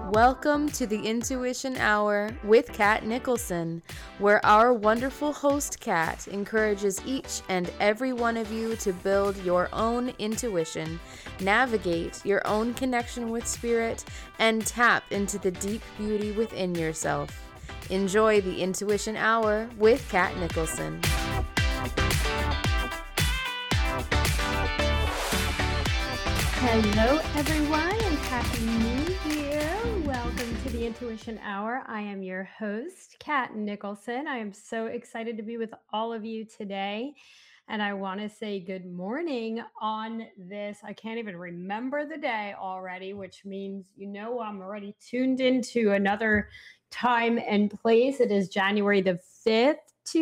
Welcome to the Intuition Hour with Kat Nicholson, where our wonderful host Kat encourages each and every one of you to build your own intuition, navigate your own connection with spirit, and tap into the deep beauty within yourself. Enjoy the Intuition Hour with Kat Nicholson. Hello, everyone, and Happy New Year. Welcome to the Intuition Hour. I am your host, Kat Nicholson. I am so excited to be with all of you today. And I want to say good morning on this. I can't even remember the day already, which means, I'm already tuned into another time and place. It is January the 5th,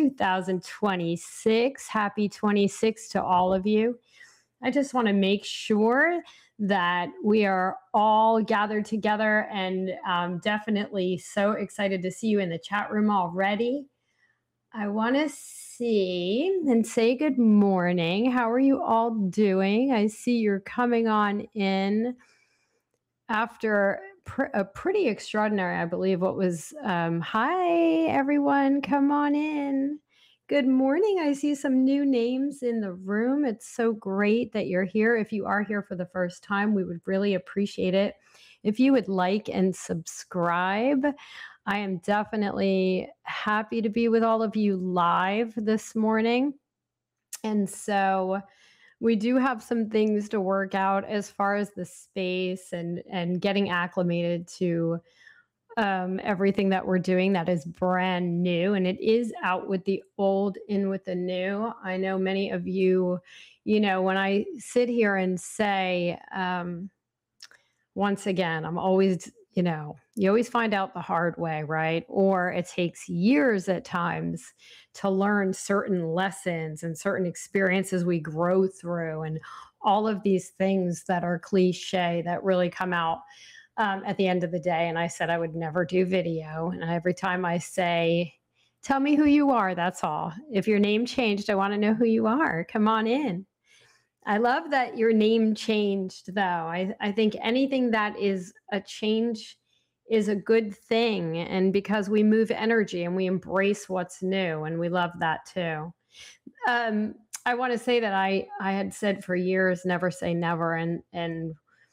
2026. Happy 26 to all of you. I just want to make sure that we are all gathered together, and definitely so excited to see you in the chat room already. I want to see and say good morning. How are you all doing? I see you're coming on in after a pretty extraordinary, I believe, what was, hi, everyone, come on in. Good morning. I see some new names in the room. It's so great that you're here. If you are here for the first time, we would really appreciate it if you would like and subscribe. I am definitely happy to be with all of you live this morning. And so we do have some things to work out as far as the space and getting acclimated to everything that we're doing that is brand new, and it is out with the old, in with the new. I know many of you, when I sit here and say, once again, I'm always, you always find out the hard way, right? Or it takes years at times to learn certain lessons and certain experiences we grow through, and all of these things that are cliche that really come out at the end of the day. And I said I would never do video. And every time I say, tell me who you are, that's all. If your name changed, I want to know who you are. Come on in. I love that your name changed, though. I think anything that is a change is a good thing. And because we move energy and we embrace what's new, and we love that too. I want to say that I had said for years, never say never. And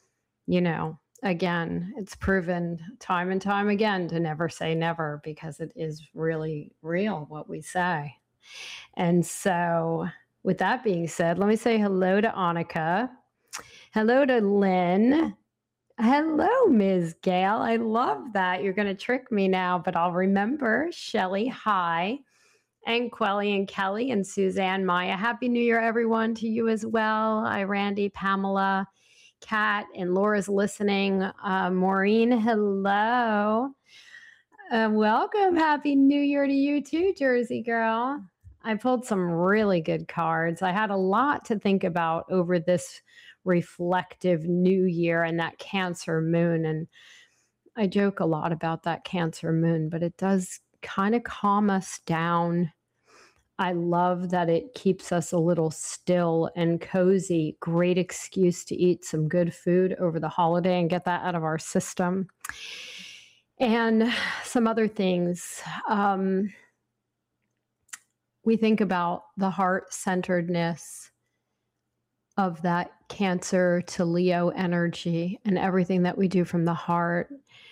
again, it's proven time and time again to never say never, because it is really real what we say. And so with that being said, let me say hello to Annika. Hello to Lynn. Hello, Ms. Gail. I love that. You're going to trick me now, but I'll remember. Shelly, hi. And Quelly and Kelly and Suzanne, Maya. Happy New Year, everyone, to you as well. Hi, Randy, Pamela, Kat, and Laura's listening. Maureen, hello. Welcome. Happy New Year to you too, Jersey girl. I pulled some really good cards. I had a lot to think about over this reflective new year and that Cancer moon. And I joke a lot about that Cancer moon, but it does kind of calm us down. I love that it keeps us a little still and cozy. Great excuse to eat some good food over the holiday and get that out of our system. And some other things. We think about the heart-centeredness of that Cancer to Leo energy and everything that we do from the heart.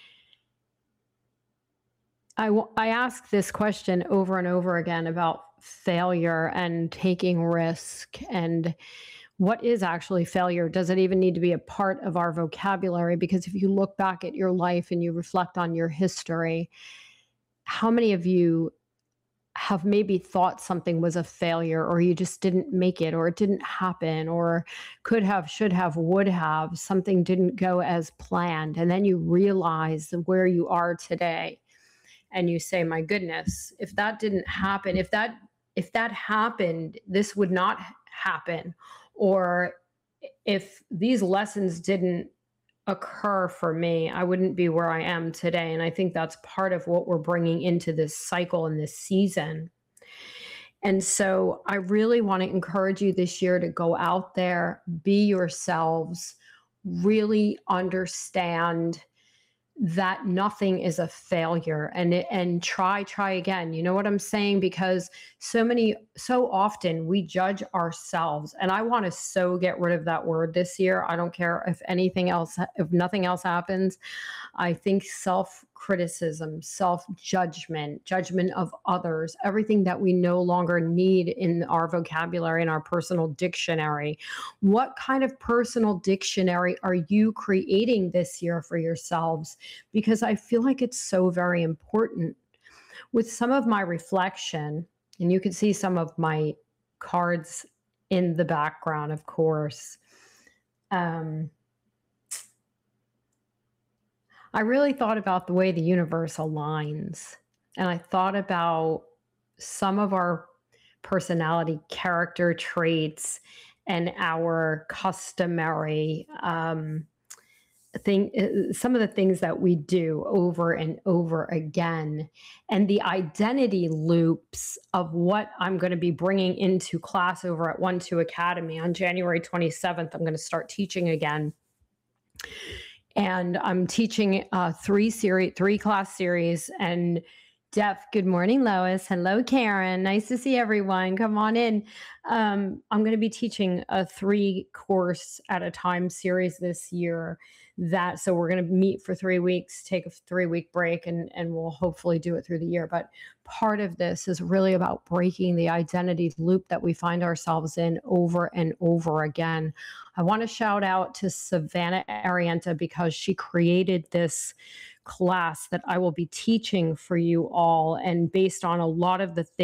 I ask this question over and over again about failure and taking risk, and what is actually failure? Does it even need to be a part of our vocabulary? Because if you look back at your life and you reflect on your history, how many of you have maybe thought something was a failure, or you just didn't make it, or it didn't happen, or could have, should have, would have, something didn't go as planned, and then you realize where you are today? And you say, my goodness, if that didn't happen, if that happened, this would not happen. Or if these lessons didn't occur for me, I wouldn't be where I am today. And I think that's part of what we're bringing into this cycle and this season. And so I really want to encourage you this year to go out there, be yourselves, really understand that nothing is a failure, and try again. You know what I'm saying? Because so often we judge ourselves, and I want to so get rid of that word this year. I don't care if anything else, if nothing else happens. I think self criticism, self judgment, judgment of others, everything that we no longer need in our vocabulary, in our personal dictionary. What kind of personal dictionary are you creating this year for yourselves? Because I feel like it's so very important. With some of my reflection, and you can see some of my cards in the background, of course. Um, I really thought about the way the universe aligns. And I thought about some of our personality character traits and our customary some of the things that we do over and over again, and the identity loops of what I'm going to be bringing into class over at 1-2 Academy on January 27th. I'm going to start teaching again, and I'm teaching a three class series. And good morning, Lois. Hello, Karen. Nice to see everyone. Come on in. I'm going to be teaching a 3 course at a time series this year. So we're going to meet for 3 weeks, take a 3-week break, and we'll hopefully do it through the year. But part of this is really about breaking the identity loop that we find ourselves in over and over again. I want to shout out to Savannah Arienta because she created this class that I will be teaching for you all, and based on a lot of the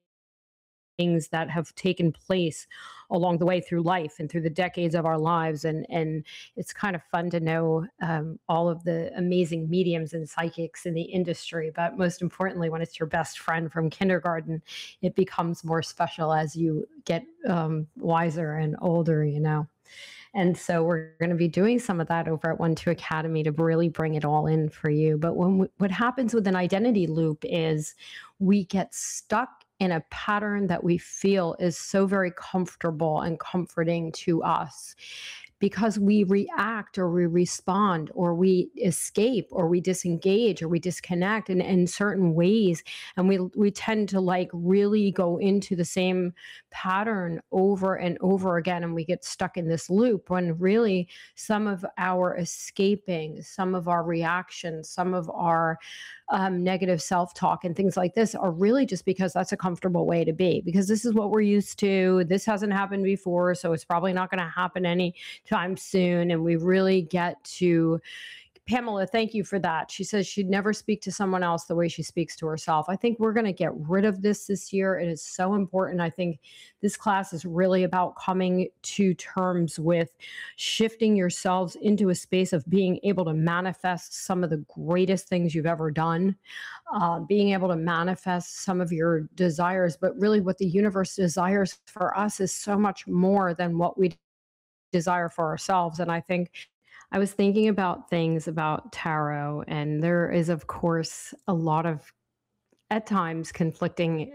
things that have taken place along the way through life and through the decades of our lives. And it's kind of fun to know all of the amazing mediums and psychics in the industry. But most importantly, when it's your best friend from kindergarten, it becomes more special as you get wiser and older, you know. And so we're going to be doing some of that over at 1-2 Academy to really bring it all in for you. But what happens with an identity loop is we get stuck in a pattern that we feel is so very comfortable and comforting to us, because we react or we respond or we escape or we disengage or we disconnect in certain ways. And we tend to like really go into the same pattern over and over again. And we get stuck in this loop when really some of our escaping, some of our reactions, some of our negative self-talk and things like this are really just because that's a comfortable way to be, because this is what we're used to. This hasn't happened before, so it's probably not going to happen anytime soon. And we really get to, Pamela, thank you for that. She says she'd never speak to someone else the way she speaks to herself. I think we're going to get rid of this year. It is so important. I think this class is really about coming to terms with shifting yourselves into a space of being able to manifest some of the greatest things you've ever done, being able to manifest some of your desires. But really what the universe desires for us is so much more than what we desire for ourselves. And I think I was thinking about things about tarot, and there is, of course, a lot of, at times, conflicting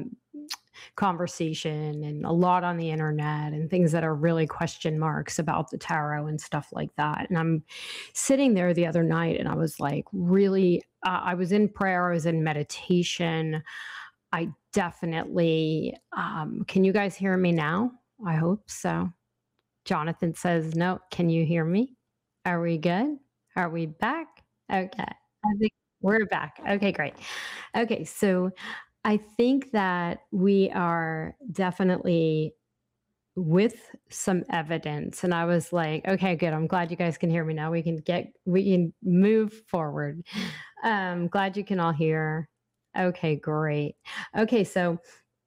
conversation and a lot on the internet and things that are really question marks about the tarot and stuff like that. And I'm sitting there the other night and I was like, really, I was in prayer, I was in meditation. I definitely, can you guys hear me now? I hope so. Jonathan says, no, can you hear me? Are we good? Are we back? Okay. I think we're back. Okay, great. Okay, so I think that we are definitely with some evidence. And I was like, okay, good. I'm glad you guys can hear me now. We can move forward. Glad you can all hear. Okay, great. Okay, so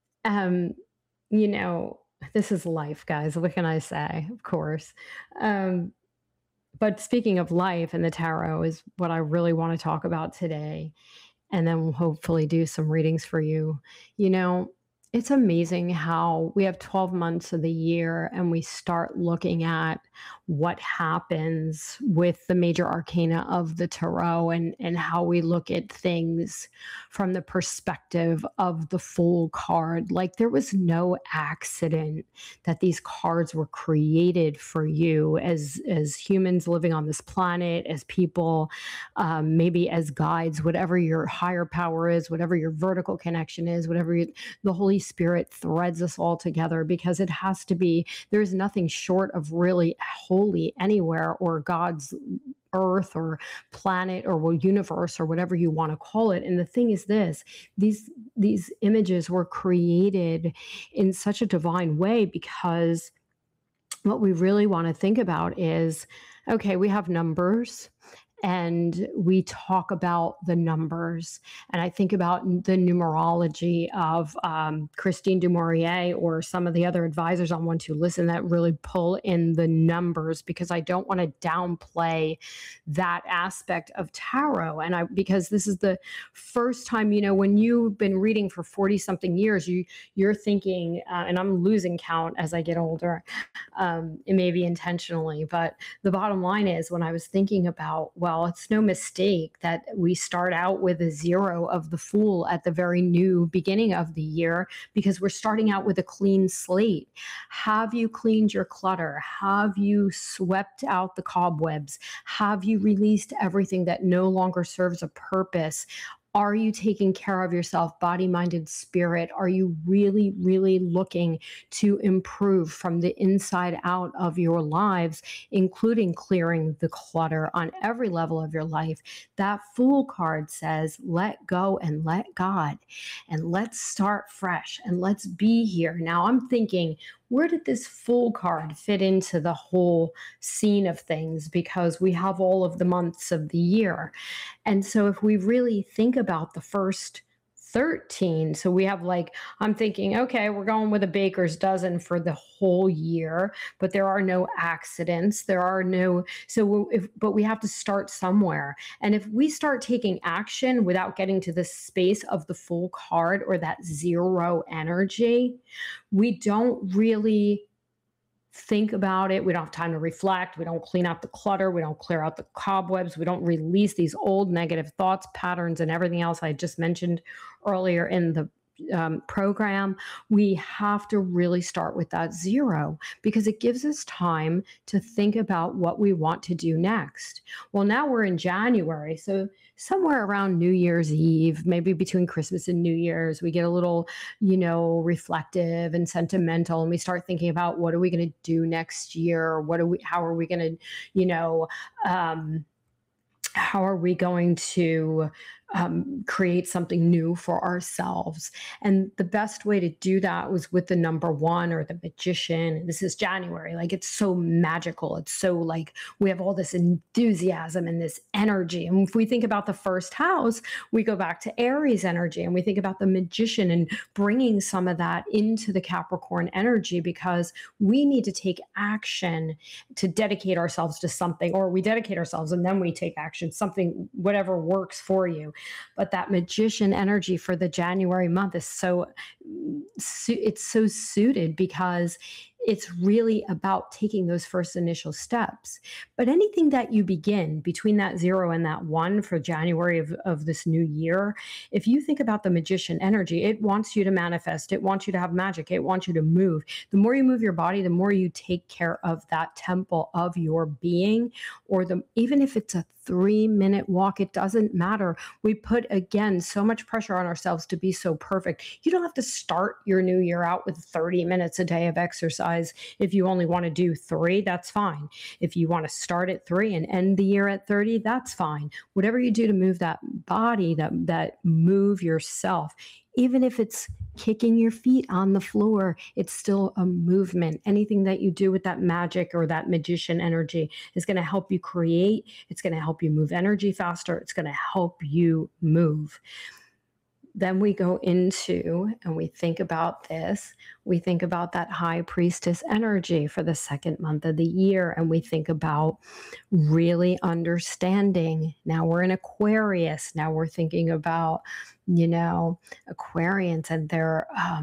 you know, this is life, guys. What can I say? Of course. But speaking of life, and the tarot is what I really want to talk about today. And then we'll hopefully do some readings for you. You know, It's amazing how we have 12 months of the year and we start looking at what happens with the major arcana of the tarot, and how we look at things from the perspective of the Fool card. Like there was no accident that these cards were created for you as humans living on this planet, as people, maybe as guides, whatever your higher power is, whatever your vertical connection is, the Holy Spirit threads us all together, because it has to be, there's nothing short of really holy anywhere, or God's earth or planet or universe or whatever you want to call it. And the thing is this, these images were created in such a divine way, because what we really want to think about is, okay, we have numbers and we talk about the numbers. And I think about the numerology of Christine Du Maurier or some of the other advisors on One to Listen that really pull in the numbers, because I don't want to downplay that aspect of tarot. Because this is the first time, when you've been reading for 40 something years, you're thinking, and I'm losing count as I get older, it may be intentionally, but the bottom line is, when I was thinking about, well, it's no mistake that we start out with a zero of the Fool at the very new beginning of the year, because we're starting out with a clean slate. Have you cleaned your clutter? Have you swept out the cobwebs? Have you released everything that no longer serves a purpose? Are you taking care of yourself, body, mind, and spirit? Are you really, really looking to improve from the inside out of your lives, including clearing the clutter on every level of your life? That Fool card says, let go and let God, and let's start fresh, and let's be here. Now I'm thinking, where did this Fool card fit into the whole scene of things? Because we have all of the months of the year. And so if we really think about the first 13, so we have, like, I'm thinking, okay, we're going with a baker's dozen for the whole year, but there are no accidents. There are no, so but we have to start somewhere. And if we start taking action without getting to the space of the Fool card or that zero energy, we don't really think about it. We don't have time to reflect. We don't clean out the clutter. We don't clear out the cobwebs. We don't release these old negative thoughts, patterns, and everything else I just mentioned earlier in the program. We have to really start with that zero, because it gives us time to think about what we want to do next. Well, now we're in January. So somewhere around New Year's Eve, maybe between Christmas and New Year's, we get a little, reflective and sentimental, and we start thinking about, what are we going to do next year? How are we going to, how are we going to create something new for ourselves? And the best way to do that was with the number one, or the Magician. This is January. Like, it's so magical. It's so, like, we have all this enthusiasm and this energy. And if we think about the first house, we go back to Aries energy, and we think about the Magician and bringing some of that into the Capricorn energy, because we need to take action to dedicate ourselves to something, or we dedicate ourselves and then we take action, something, whatever works for you. But that Magician energy for the January month is it's so suited, because it's really about taking those first initial steps. But anything that you begin between that zero and that one for January of this new year, if you think about the Magician energy, it wants you to manifest, it wants you to have magic, it wants you to move. The more you move your body, the more you take care of that temple of your being, or even if it's a 3-minute walk, it doesn't matter. We put, again, so much pressure on ourselves to be so perfect. You don't have to start your new year out with 30 minutes a day of exercise. If you only want to do 3, that's fine. If you want to start at 3 and end the year at 30, that's fine. Whatever you do to move that body, that move yourself, even if it's kicking your feet on the floor, it's still a movement. Anything that you do with that magic or that Magician energy is going to help you create. It's going to help you move energy faster. It's going to help you move. Then we go into, and we think about this, we think about that High Priestess energy for the second month of the year, and we think about really understanding. Now we're in Aquarius. Now we're thinking about, Aquarians and their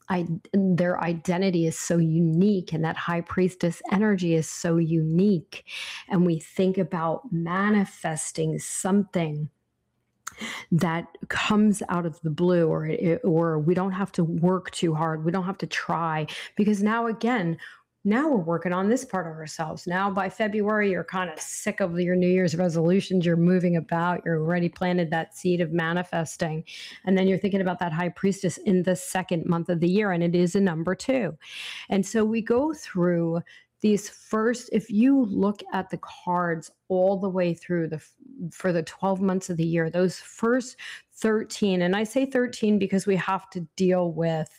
their identity is so unique, and that high priestess energy is so unique. And we think about manifesting something that comes out of the blue, or we don't have to work too hard, we don't have to try, because now again, now we're working on this part of ourselves. Now by February, you're kind of sick of your New Year's resolutions. You're moving about. You're already planted that seed of manifesting. And then you're thinking about that high priestess in the second month of the year. And it is a number 2. And so we go through these first, if you look at the cards all the way through for the 12 months of the year, those first 13, and I say 13 because we have to deal with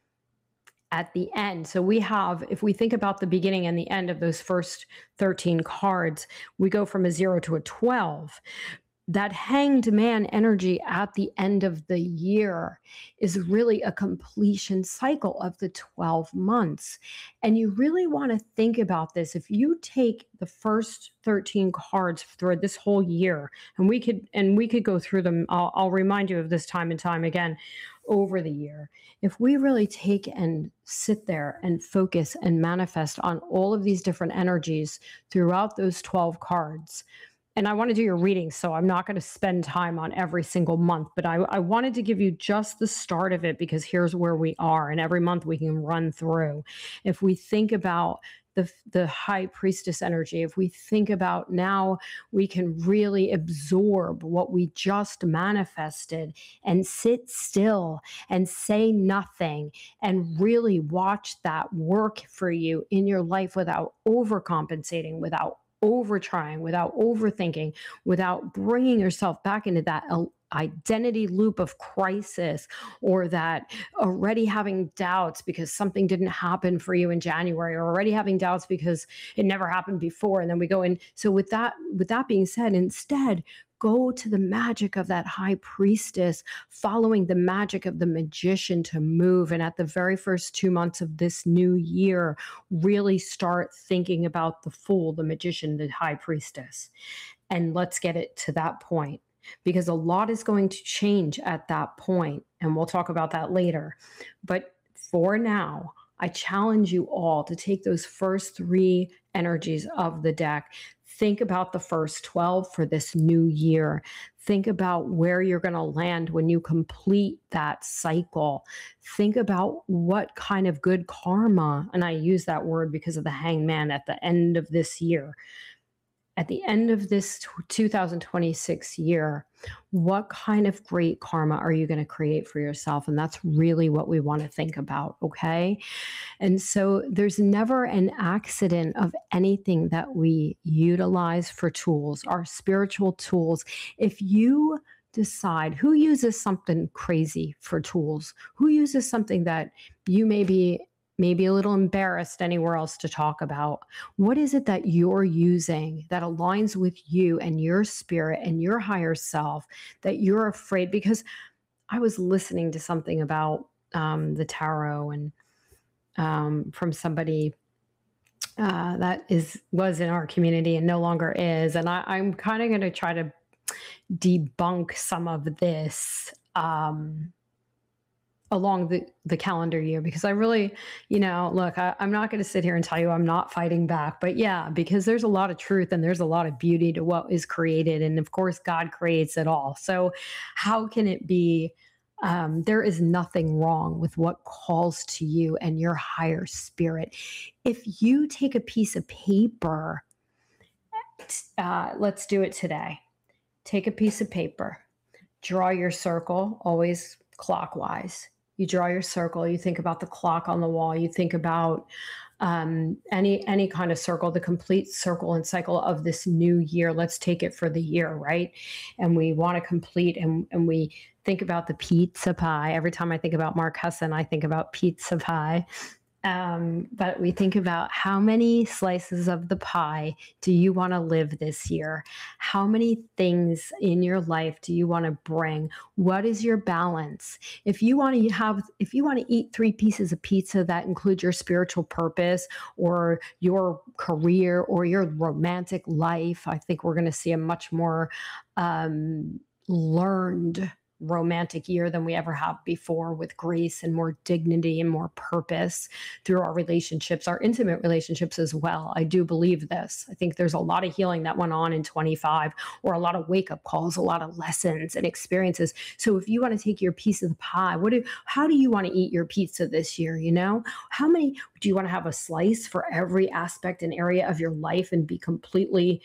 at the end. So we have, if we think about the beginning and the end of those first 13 cards, we go from a 0 to a 12. That hanged man energy at the end of the year is really a completion cycle of the 12 months. And you really want to think about this. If you take the first 13 cards through this whole year, and we could go through them, I'll remind you of this time and time again over the year. If we really take and sit there and focus and manifest on all of these different energies throughout those 12 cards, and I want to do your reading, so I'm not going to spend time on every single month, but I wanted to give you just the start of it, because here's where we are, and every month we can run through. If we think about the high priestess energy, if we think about now, we can really absorb what we just manifested and sit still and say nothing and really watch that work for you in your life without overcompensating, without over trying, without overthinking, without bringing yourself back into that identity loop of crisis, or that already having doubts because something didn't happen for you in January, or already having doubts because it never happened before. And then we go in. So with that being said, instead, go to the magic of that high priestess, following the magic of the magician to move. And at the very first 2 months of this new year, really start thinking about the fool, the magician, the high priestess. And let's get it to that point, because a lot is going to change at that point, and we'll talk about that later. But for now, I challenge you all to take those first 3 energies of the deck. Think about the first 12 for this new year. Think about where you're going to land when you complete that cycle. Think about what kind of good karma, and I use that word because of the hangman at the end of this year. At the end of this 2026 year, what kind of great karma are you going to create for yourself? And that's really what we want to think about, okay? And so there's never an accident of anything that we utilize for tools, our spiritual tools. If you decide, who uses something crazy for tools, who uses something that you maybe a little embarrassed anywhere else to talk about, what is it that you're using that aligns with you and your spirit and your higher self, that you're afraid? Because I was listening to something about the tarot, and from somebody that was in our community and no longer is. And I'm kind of going to try to debunk some of this along the calendar year, because I really, look, I'm not going to sit here and tell you I'm not fighting back, but yeah, because there's a lot of truth and there's a lot of beauty to what is created. And of course, God creates it all. So how can it be? There is nothing wrong with what calls to you and your higher spirit. If you take a piece of paper, let's do it today. Take a piece of paper, draw your circle, always clockwise. You draw your circle, you think about the clock on the wall, you think about any kind of circle, the complete circle and cycle of this new year. Let's take it for the year, right? And we want to complete, and we think about the pizza pie. Every time I think about Mark Husson, I think about pizza pie. But we think about, how many slices of the pie do you want to live this year? How many things in your life do you want to bring? What is your balance? If you want to eat 3 pieces of pizza that include your spiritual purpose or your career or your romantic life, I think we're going to see a much more learned romantic year than we ever have before, with grace and more dignity and more purpose through our relationships, our intimate relationships as well. I do believe this. I think there's a lot of healing that went on in 25, or a lot of wake up calls, a lot of lessons and experiences. So if you want to take your piece of the pie, how do you want to eat your pizza this year? How many do you want to have a slice for every aspect and area of your life and be completely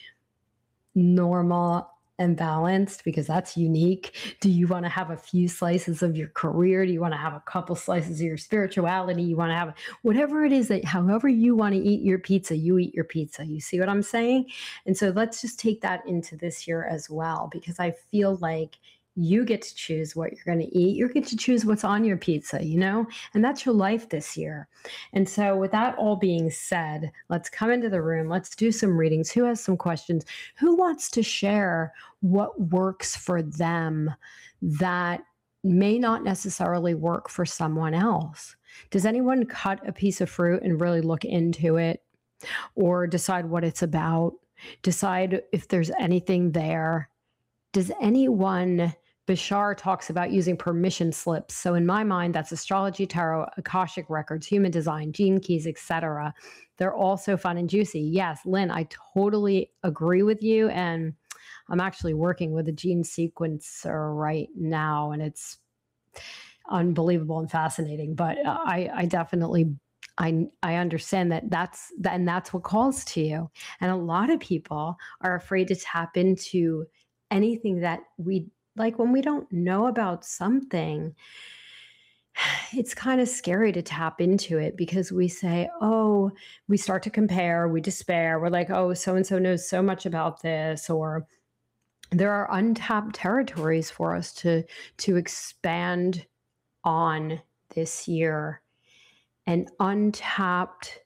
normal and balanced, because that's unique? Do you want to have a few slices of your career? Do you want to have a couple slices of your spirituality? You want to have whatever it is, that however you want to eat your pizza, you eat your pizza. You see what I'm saying? And so let's just take that into this year as well, because I feel like you get to choose what you're going to eat. You get to choose what's on your pizza, and that's your life this year. And so with that all being said, let's come into the room. Let's do some readings. Who has some questions? Who wants to share what works for them that may not necessarily work for someone else? Does anyone cut a piece of fruit and really look into it, or decide what it's about? Decide if there's anything there? Does anyone... Bashar talks about using permission slips. So in my mind, that's astrology, tarot, Akashic records, human design, gene keys, etc. They're all so fun and juicy. Yes, Lynn, I totally agree with you. And I'm actually working with a gene sequencer right now, and it's unbelievable and fascinating. But I definitely I understand that's what calls to you. And a lot of people are afraid to tap into anything that we like. When we don't know about something, it's kind of scary to tap into it, because we say, oh, we start to compare, we despair. We're like, oh, so-and-so knows so much about this, or there are untapped territories for us to expand on this year, and untapped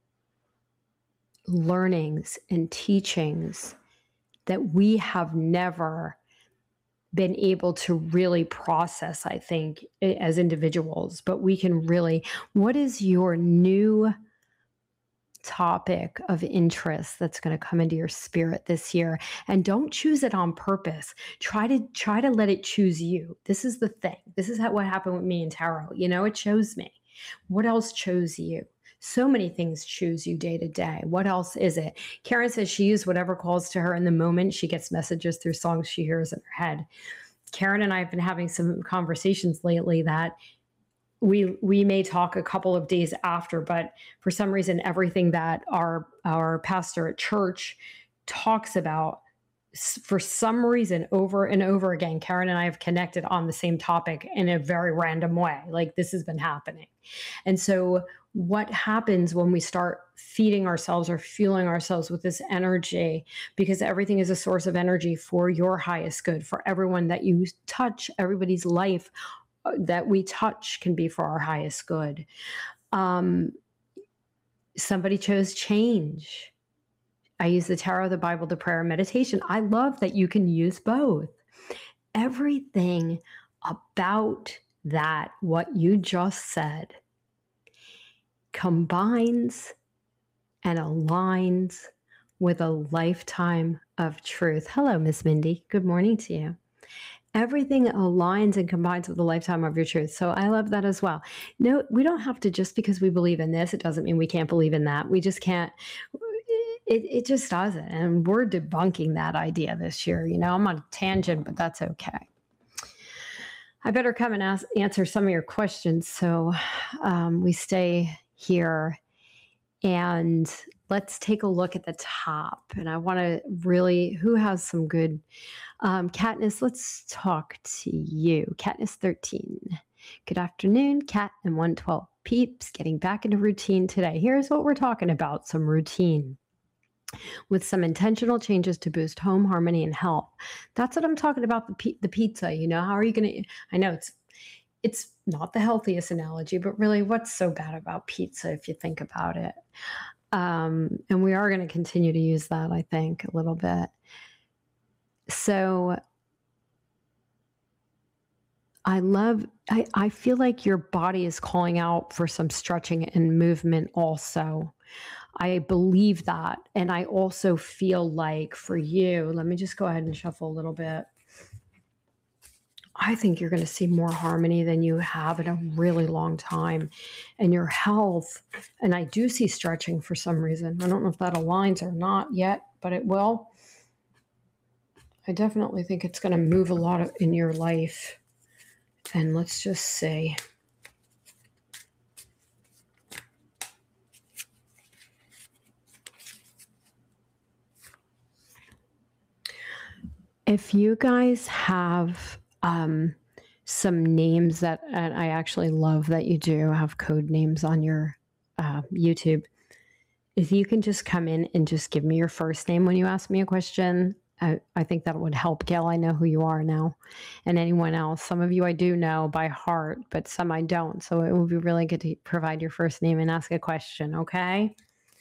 learnings and teachings that we have never been able to really process, I think, as individuals. But we can really, what is your new topic of interest that's going to come into your spirit this year? And don't choose it on purpose. Try to let it choose you. This is the thing. This is what happened with me in tarot. It chose me. What else chose you? So many things choose you day to day. What else is it? Karen says she used whatever calls to her in the moment. She gets messages through songs she hears in her head. Karen and I have been having some conversations lately that we may talk a couple of days after, but for some reason, everything that our pastor at church talks about, for some reason, over and over again, Karen and I have connected on the same topic in a very random way. Like, this has been happening. And so what happens when we start feeding ourselves or fueling ourselves with this energy, because everything is a source of energy for your highest good, for everyone that you touch, everybody's life that we touch can be for our highest good. Somebody chose change. I use the tarot, the Bible, the prayer, meditation. I love that you can use both. Everything about that, what you just said, combines and aligns with a lifetime of truth. Hello, Miss Mindy. Good morning to you. Everything aligns and combines with a lifetime of your truth. So I love that as well. No, we don't have to, just because we believe in this, it doesn't mean we can't believe in that. We just can't. It just doesn't. And we're debunking that idea this year. I'm on a tangent, but that's okay. I better come and answer some of your questions. So we stay here, and let's take a look at the top. And I want to really, who has some good, Katniss, let's talk to you. Katniss 13. Good afternoon, Kat and 112 peeps, getting back into routine today. Here's what we're talking about, some routine with some intentional changes to boost home harmony and health. That's what I'm talking about, the pizza. How are you going to, I know it's not the healthiest analogy, but really, what's so bad about pizza if you think about it? And we are going to continue to use that, I think, a little bit. So I feel like your body is calling out for some stretching and movement also. I believe that. And I also feel like for you, let me just go ahead and shuffle a little bit. I think you're going to see more harmony than you have in a really long time. And your health, and I do see stretching for some reason. I don't know if that aligns or not yet, but it will. I definitely think it's going to move a lot in your life. And let's just see. If you guys have some names that, and I actually love that you do have code names on your YouTube, if you can just come in and just give me your first name when you ask me a question, I think that would help. Gail, I know who you are now, and anyone else. Some of you I do know by heart, but some I don't. So it would be really good to provide your first name and ask a question, okay?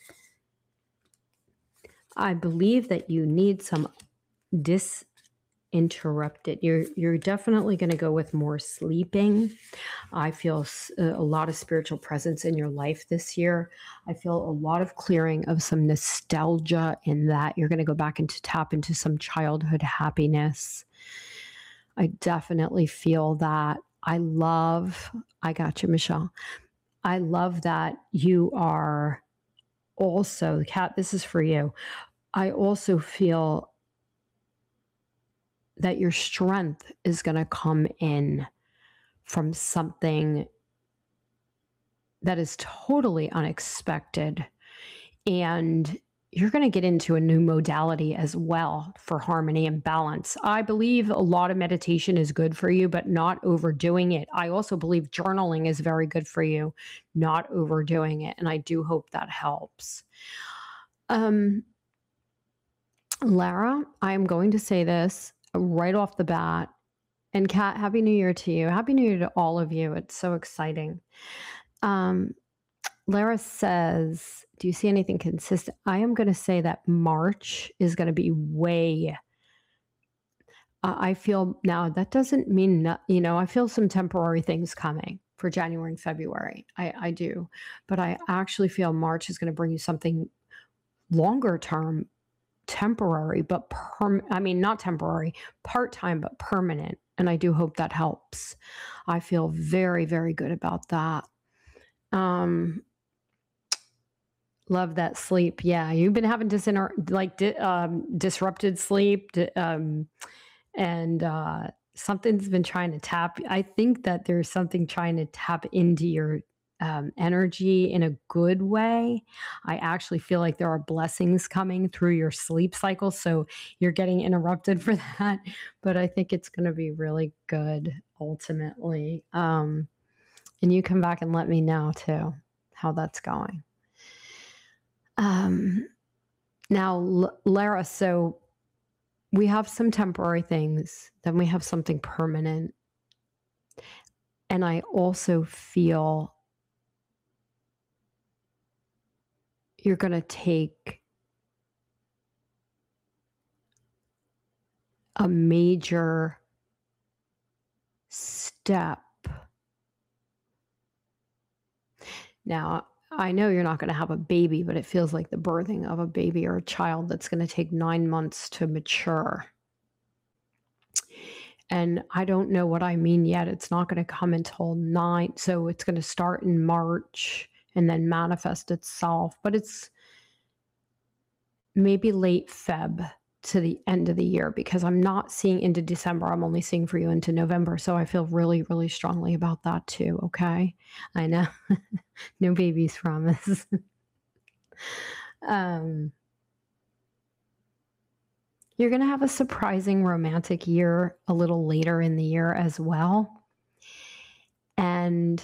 I believe that you need some disinterrupted. You're definitely going to go with more sleeping. I feel a lot of spiritual presence in your life this year. I feel a lot of clearing of some nostalgia in that you're going to go back and tap into some childhood happiness. I definitely feel that. I got you, Michelle. I love that you are also, Kat, this is for you. I also feel that your strength is going to come in from something that is totally unexpected. And you're going to get into a new modality as well for harmony and balance. I believe a lot of meditation is good for you, but not overdoing it. I also believe journaling is very good for you, not overdoing it. And I do hope that helps. Lara, I'm going to say this right off the bat. And Kat, Happy New Year to you. Happy New Year to all of you. It's so exciting. Lara says, do you see anything consistent? I am going to say that March is going to be way. I feel now that doesn't mean, I feel some temporary things coming for January and February. I do. But I actually feel March is going to bring you something longer term, temporary, but not temporary, part-time, but permanent. And I do hope that helps. I feel very, very good about that. Love that sleep. Yeah, you've been having disrupted sleep, and something's been trying to tap. I think that there's something trying to tap into your energy in a good way. I actually feel like there are blessings coming through your sleep cycle, so you're getting interrupted for that. But I think it's going to be really good ultimately. And you come back and let me know too how that's going. Now, Lara, so we have some temporary things, then we have something permanent. And I also feel you're going to take a major step. Now, I know you're not going to have a baby, but it feels like the birthing of a baby or a child that's going to take 9 months to mature. And I don't know what I mean yet. It's not going to come until 9. So it's going to start in March and then manifest itself. But it's maybe late Feb to the end of the year, because I'm not seeing into December. I'm only seeing for you into November. So I feel really, really strongly about that too. Okay. I know. No babies promise. You're going to have a surprising romantic year a little later in the year as well. And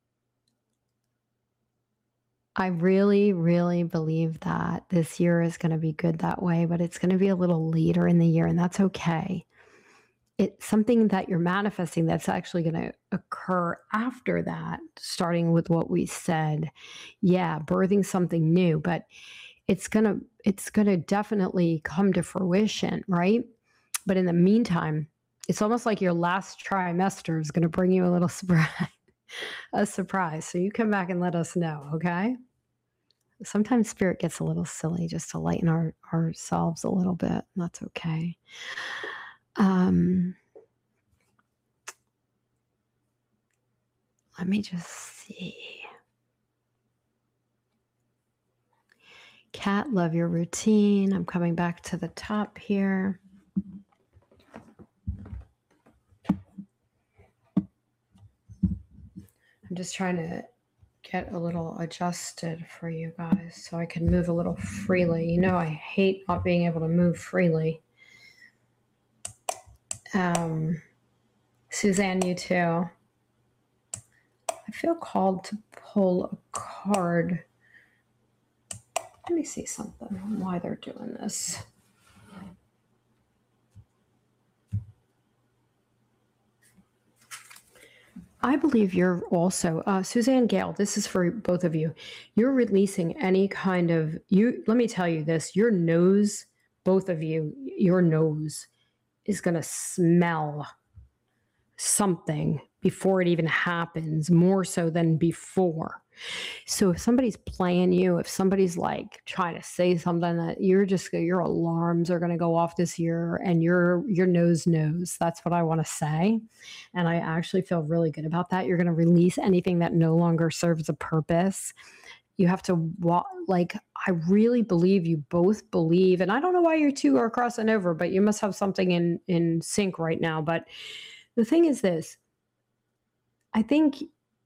I really, really believe that this year is going to be good that way, but it's going to be a little later in the year, and that's okay. It's something that you're manifesting that's actually going to occur after that, starting with what we said. Yeah, birthing something new, but it's going to definitely come to fruition, right? But in the meantime, it's almost like your last trimester is going to bring you a little surprise. So you come back and let us know, okay? Sometimes spirit gets a little silly just to lighten ourselves a little bit. And that's okay. Let me just see. Kat, love your routine. I'm coming back to the top here. I'm just trying to get a little adjusted for you guys so I can move a little freely. You know, I hate not being able to move freely. Suzanne, you too. I feel called to pull a card. Let me see something on why they're doing this. I believe you're also, Suzanne Gale, this is for both of you. You're releasing any kind of, let me tell you this, your nose, both of you, your nose is going to smell something before it even happens, more so than before. So if somebody's playing you, if somebody's like trying to say something that your alarms are going to go off this year, and your nose knows. That's what I want to say. And I actually feel really good about that. You're going to release anything that no longer serves a purpose. You have to I really believe you both believe, and I don't know why you two are crossing over, but you must have something in sync right now. But the thing is this, I think,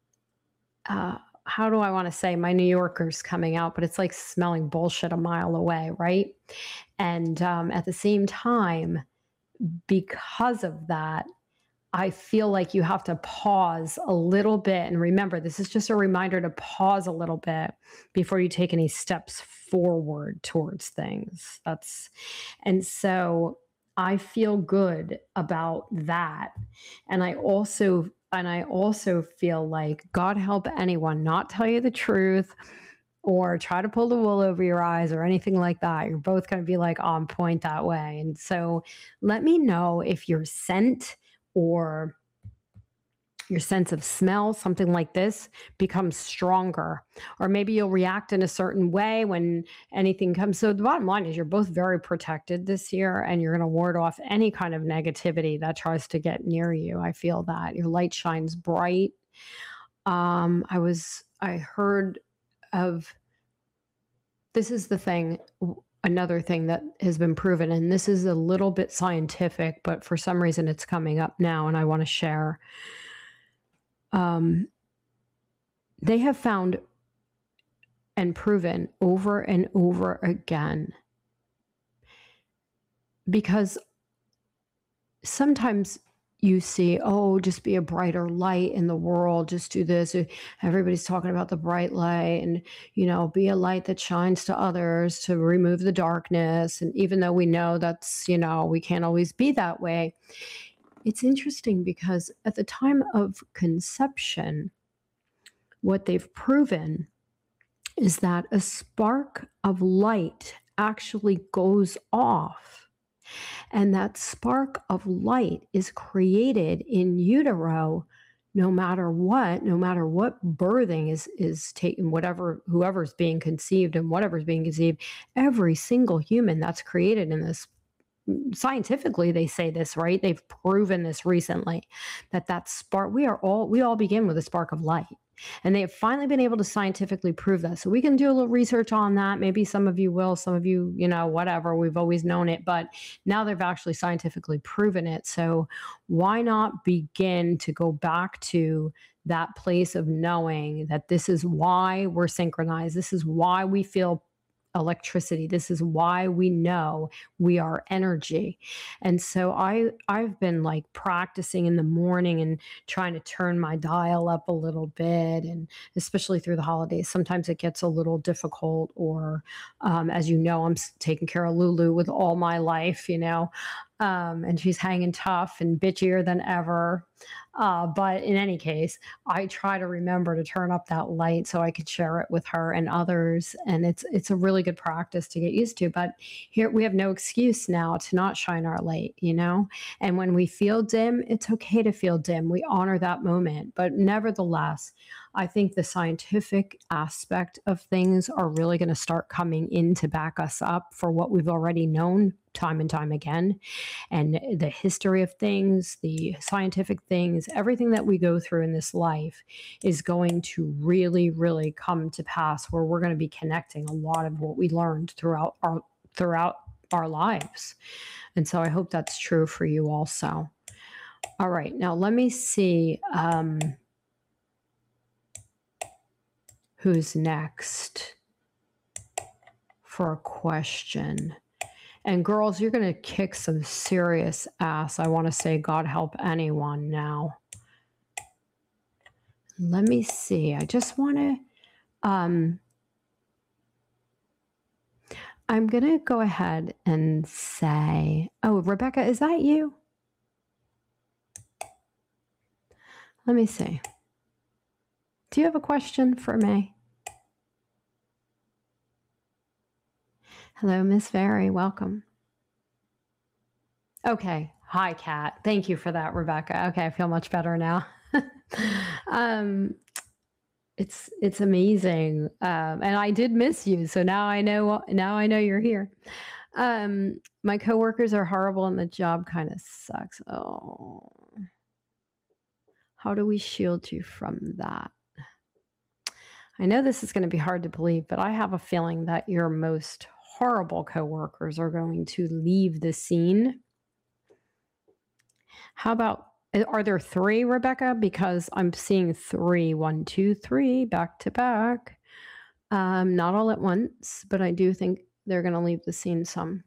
how do I want to say, my New Yorker's coming out, but it's like smelling bullshit a mile away, right? And at the same time, because of that, I feel like you have to pause a little bit. And remember, this is just a reminder to pause a little bit before you take any steps forward towards things. And so I feel good about that. And I also feel like, God help anyone not tell you the truth or try to pull the wool over your eyes or anything like that. You're both going to be like on point that way. And so let me know if your scent or your sense of smell, something like this, becomes stronger, or maybe you'll react in a certain way when anything comes. So the bottom line is you're both very protected this year, and you're going to ward off any kind of negativity that tries to get near you. I feel that your light shines bright. I heard of, this is the thing, another thing that has been proven, and this is a little bit scientific, but for some reason it's coming up now and I want to share. They have found and proven over and over again, because sometimes you see, oh, just be a brighter light in the world, just do this. Everybody's talking about the bright light, and, be a light that shines to others to remove the darkness. And even though we know that's, we can't always be that way, it's interesting because at the time of conception, what they've proven is that a spark of light actually goes off. And that spark of light is created in utero no matter what birthing is taken, whoever's being conceived and whatever's being conceived, every single human that's created in this. Scientifically, they say this, right? They've proven this recently, that spark, we all begin with a spark of light. And they have finally been able to scientifically prove that. So we can do a little research on that. Maybe some of you will, some of you, whatever, we've always known it, but now they've actually scientifically proven it. So why not begin to go back to that place of knowing that this is why we're synchronized. This is why we feel electricity. This is why we know we are energy. And so I've been like practicing in the morning and trying to turn my dial up a little bit, and especially through the holidays, sometimes it gets a little difficult, or as you know, I'm taking care of Lulu with all my life, and she's hanging tough and bitchier than ever. But in any case, I try to remember to turn up that light so I could share it with her and others. And it's a really good practice to get used to. But here we have no excuse now to not shine our light, And when we feel dim, it's okay to feel dim. We honor that moment. But nevertheless, I think the scientific aspect of things are really going to start coming in to back us up for what we've already known time and time again. And the history of things, the scientific things, everything that we go through in this life is going to really, really come to pass, where we're going to be connecting a lot of what we learned throughout our lives. And so I hope that's true for you also. All right, now let me see who's next for a question. And girls, you're going to kick some serious ass. I want to say God help anyone now. Let me see. I just want to, I'm going to go ahead and say, oh, Rebecca, is that you? Let me see. Do you have a question for me? Hello, Miss Very. Welcome. Okay. Hi, Kat. Thank you for that, Rebecca. Okay, I feel much better now. It's amazing, and I did miss you. So now I know you're here. My coworkers are horrible, and the job kind of sucks. Oh, how do we shield you from that? I know this is going to be hard to believe, but I have a feeling that your most horrible coworkers are going to leave the scene. How about, are there 3, Rebecca? Because I'm seeing 3, 1, 2, 3, back to back. Not all at once, but I do think they're going to leave the scene some.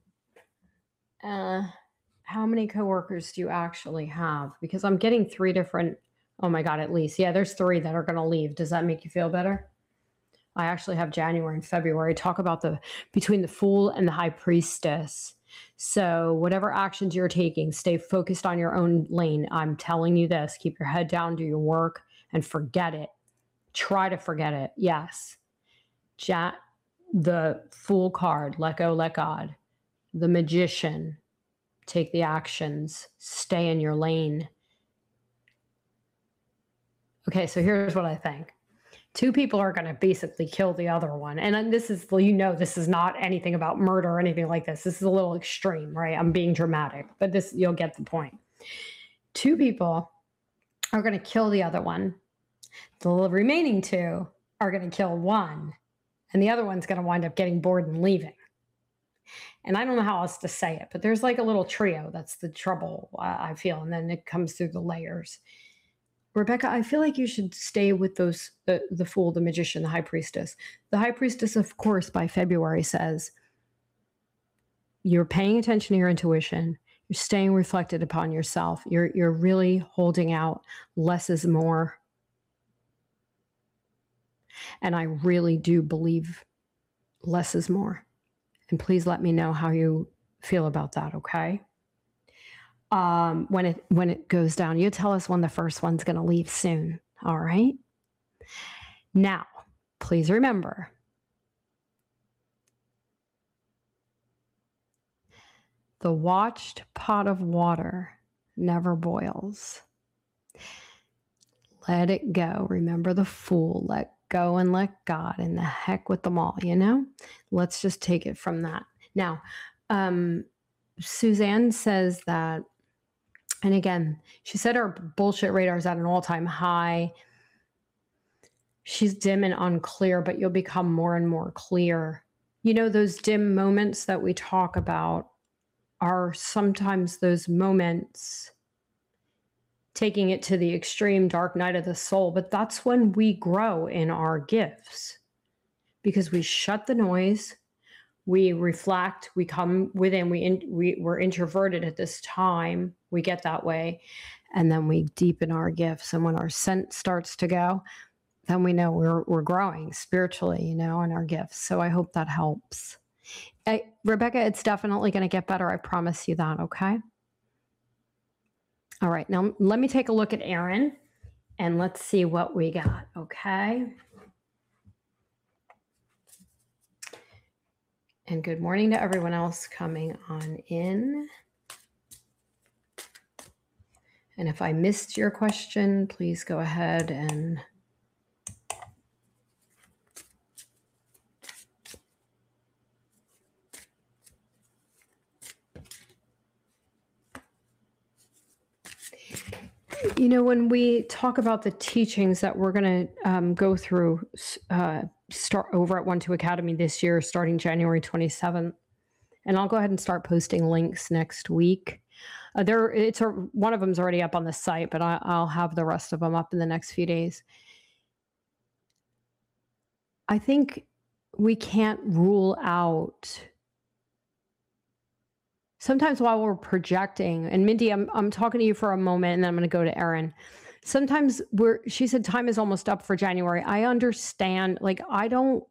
How many coworkers do you actually have? Because I'm getting 3 different, oh my God, at least. Yeah, there's 3 that are going to leave. Does that make you feel better? I actually have January and February. Talk about between the Fool and the High Priestess. So whatever actions you're taking, stay focused on your own lane. I'm telling you this, keep your head down, do your work, and forget it. Try to forget it. Yes. The Fool card, let go, let God. The Magician, take the actions, stay in your lane. Okay, so here's what I think. 2 people are going to basically kill the other one. And this is, this is not anything about murder or anything like this. This is a little extreme, right? I'm being dramatic, but you'll get the point. 2 people are going to kill the other one. The remaining 2 are going to kill one, and the other one's going to wind up getting bored and leaving. And I don't know how else to say it, but there's like a little trio. That's the trouble, I feel. And then it comes through the layers. Rebecca, I feel like you should stay with those, the Fool, the Magician, the High Priestess. The High Priestess, of course, by February says, you're paying attention to your intuition. You're staying reflected upon yourself. You're really holding out. Less is more. And I really do believe less is more. And please let me know how you feel about that, okay? When it goes down, you tell us when the first one's going to leave soon. All right. Now, please remember, the watched pot of water never boils. Let it go. Remember the Fool. Let go and let God, and the heck with them all, Let's just take it from that. Now, Suzanne says that, and again, she said her bullshit radar is at an all-time high. She's dim and unclear, but you'll become more and more clear. Those dim moments that we talk about are sometimes those moments taking it to the extreme dark night of the soul, but that's when we grow in our gifts, because we shut the noise, we reflect, we come within, we're introverted at this time, we get that way, and then we deepen our gifts. And when our scent starts to go, then we know we're growing spiritually, in our gifts. So I hope that helps. Rebecca, it's definitely going to get better. I promise you that. Okay. All right. Now let me take a look at Aaron and let's see what we got. Okay. And good morning to everyone else coming on in. And if I missed your question, please go ahead and When we talk about the teachings that we're going to go through, start over at 1-2 Academy this year, starting January 27th, and I'll go ahead and start posting links next week. One of them's already up on the site, but I'll have the rest of them up in the next few days. I think we can't rule out. Sometimes while we're projecting, and Mindy, I'm talking to you for a moment, and then I'm going to go to Erin. Sometimes she said time is almost up for January. I understand. I don't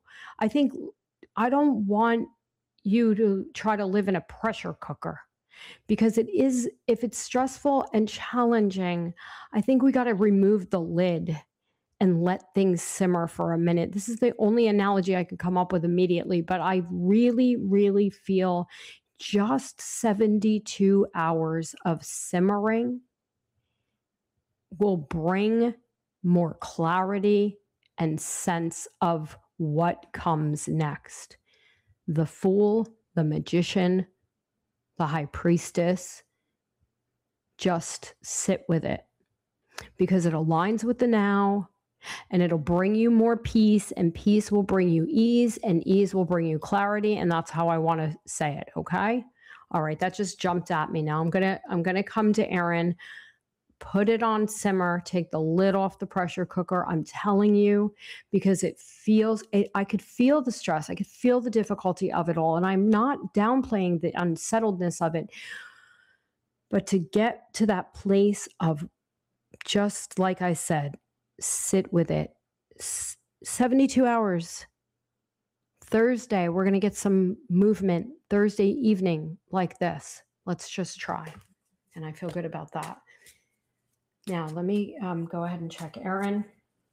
want you to try to live in a pressure cooker, because if it's stressful and challenging, I think we got to remove the lid and let things simmer for a minute. This is the only analogy I could come up with immediately, but I really, really feel just 72 hours of simmering will bring more clarity and sense of what comes next. The Fool, the Magician, the High Priestess, just sit with it, because it aligns with the now, and it'll bring you more peace, and peace will bring you ease, and ease will bring you clarity. And that's how I want to say it. Okay. All right. That just jumped at me. Now I'm going to come to Erin, put it on simmer, take the lid off the pressure cooker. I'm telling you, because I could feel the stress. I could feel the difficulty of it all. And I'm not downplaying the unsettledness of it, but to get to that place of, just like I said, sit with it. 72 hours. Thursday, we're going to get some movement. Thursday evening like this. Let's just try. And I feel good about that. Now, let me go ahead and check Erin.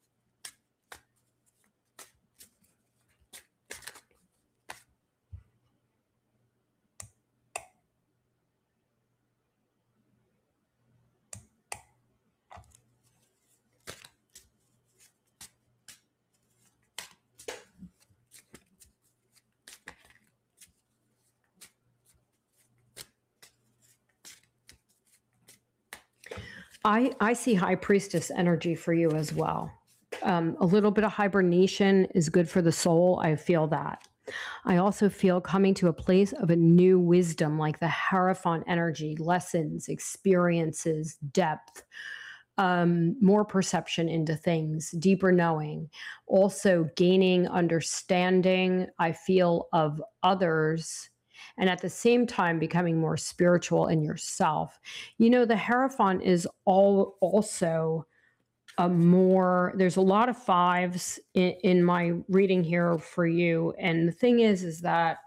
I see High Priestess energy for you as well. A little bit of hibernation is good for the soul. I feel that. I also feel coming to a place of a new wisdom, like the Hierophant energy, lessons, experiences, depth, more perception into things, deeper knowing, also gaining understanding, I feel, of others, and at the same time becoming more spiritual in yourself. The Hierophant is also there's a lot of fives in my reading here for you. And the thing is that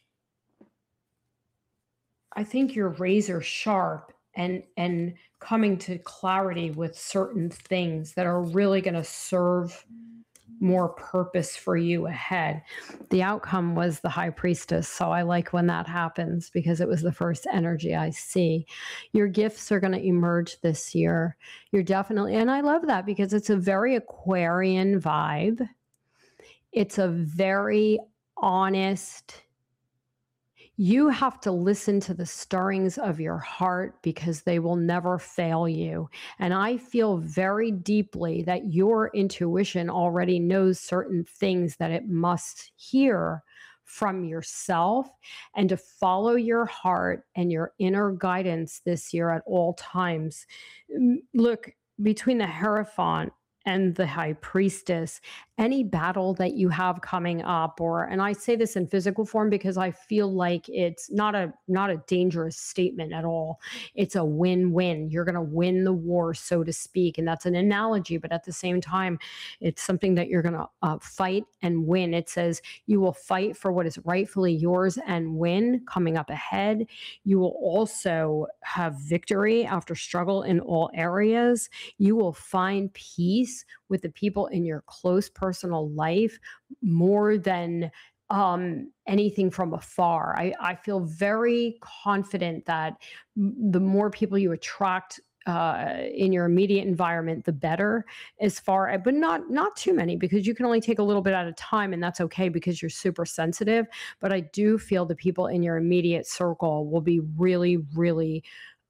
I think you're razor sharp and coming to clarity with certain things that are really going to serve more purpose for you ahead. The outcome was the High Priestess. So I like when that happens, because it was the first energy I see. Your gifts are going to emerge this year. You're definitely, and I love that because it's a very Aquarian vibe. It's a very honest. You have to listen to the stirrings of your heart, because they will never fail you. And I feel very deeply that your intuition already knows certain things that it must hear from yourself, and to follow your heart and your inner guidance this year at all times. Look, between the Hierophant and the High Priestess, any battle that you have coming up, and I say this in physical form because I feel like it's not a dangerous statement at all. It's a win-win. You're going to win the war, so to speak. And that's an analogy, but at the same time, it's something that you're going to fight and win. It says you will fight for what is rightfully yours and win coming up ahead. You will also have victory after struggle in all areas. You will find peace with the people in your close personal life more than anything from afar. I feel very confident that the more people you attract in your immediate environment, the better, but not too many, because you can only take a little bit at a time, and that's okay because you're super sensitive. But I do feel the people in your immediate circle will be really, really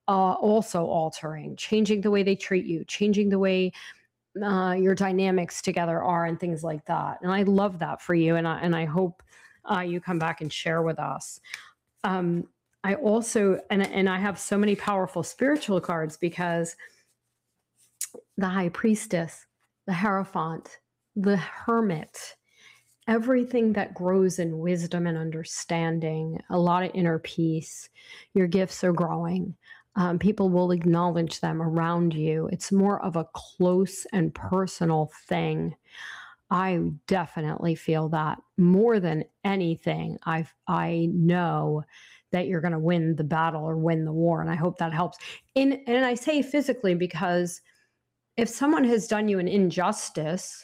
also altering, changing the way they treat you, changing the way your dynamics together are, and things like that. And I love that for you, and I hope you come back and share with us. Um, I also and I have so many powerful spiritual cards because the High Priestess, the Hierophant, the Hermit, everything that grows in wisdom and understanding, a lot of inner peace. Your gifts are growing. People will acknowledge them around you. It's more of a close and personal thing. I definitely feel that more than anything. I know that you're going to win the battle or win the war, and I hope that helps. And I say physically because if someone has done you an injustice,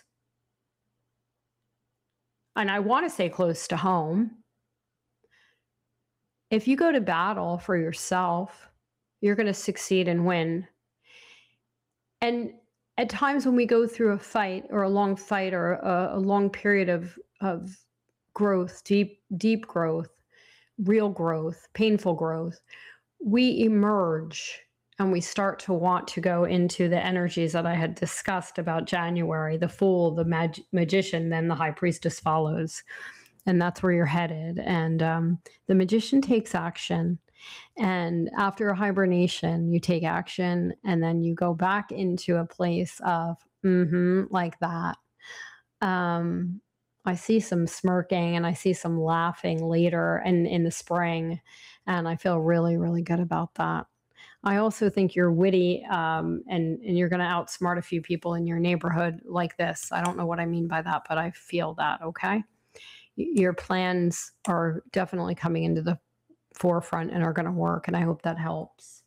and I want to say close to home, if you go to battle for yourself, you're going to succeed and win. And at times when we go through a fight or a long fight or a long period of growth, deep growth, real growth, painful growth, we emerge and we start to want to go into the energies that I had discussed about January, the Fool, the Magician, then the High Priestess follows. And that's where you're headed. And the Magician takes action. And after a hibernation, you take action, and then you go back into a place of, like that. I see some smirking and I see some laughing later and in the spring. And I feel really, really good about that. I also think you're witty, and you're going to outsmart a few people in your neighborhood like this. I don't know what I mean by that, but I feel that, okay? Your plans are definitely coming into the forefront and are going to work, and I hope that helps.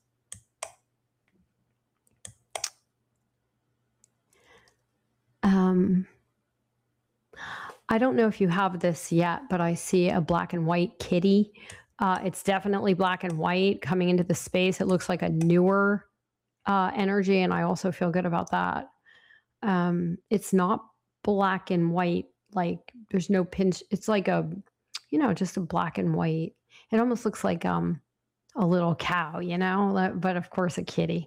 I don't know if you have this yet, but I see a black and white kitty. It's definitely black and white coming into the space. It looks like a newer energy, and I also feel good about that. It's not black and white, like there's no pinch. It's like just a black and white. It almost looks like a little cow, but of course a kitty.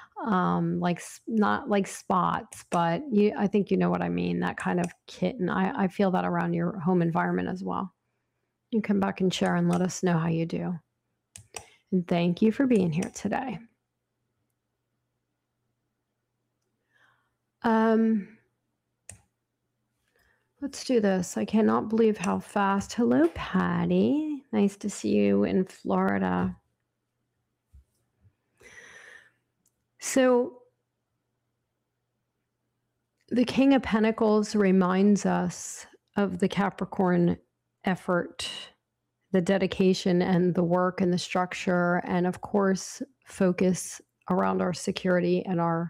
Not like spots, but I think you know what I mean, that kind of kitten. I feel that around your home environment as well. You come back and share and let us know how you do. And thank you for being here today. Let's do this. I cannot believe how fast. Hello, Patty. Nice to see you in Florida. So the King of Pentacles reminds us of the Capricorn effort, the dedication and the work and the structure, and of course, focus around our security and our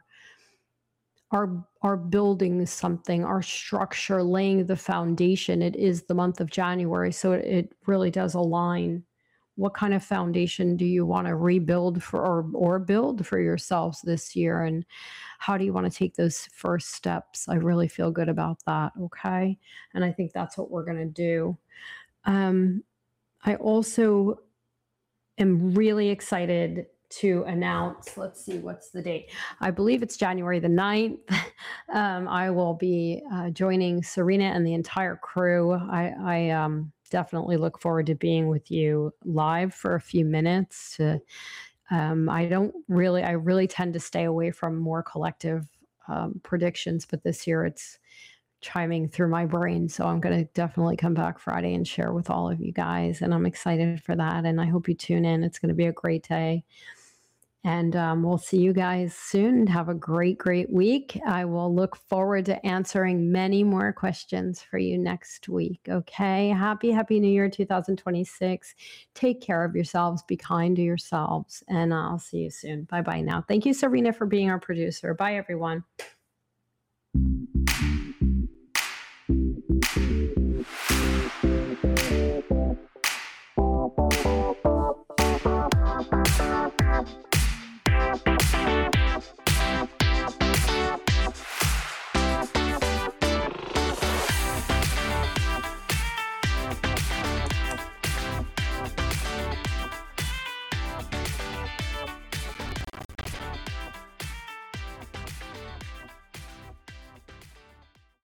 building something, our structure, laying the foundation. It is the month of January, so it really does align. What kind of foundation do you want to rebuild for or build for yourselves this year? And how do you want to take those first steps? I really feel good about that. Okay. And I think that's what we're going to do. I also am really excited to announce, let's see, what's the date? I believe it's January the 9th. I will be joining Serena and the entire crew. I definitely look forward to being with you live for a few minutes. I really tend to stay away from more collective predictions, but this year it's chiming through my brain. So I'm going to definitely come back Friday and share with all of you guys. And I'm excited for that. And I hope you tune in. It's going to be a great day. And we'll see you guys soon. Have a great, great week. I will look forward to answering many more questions for you next week. Okay. Happy New Year 2026. Take care of yourselves. Be kind to yourselves. And I'll see you soon. Bye-bye now. Thank you, Serena, for being our producer. Bye, everyone.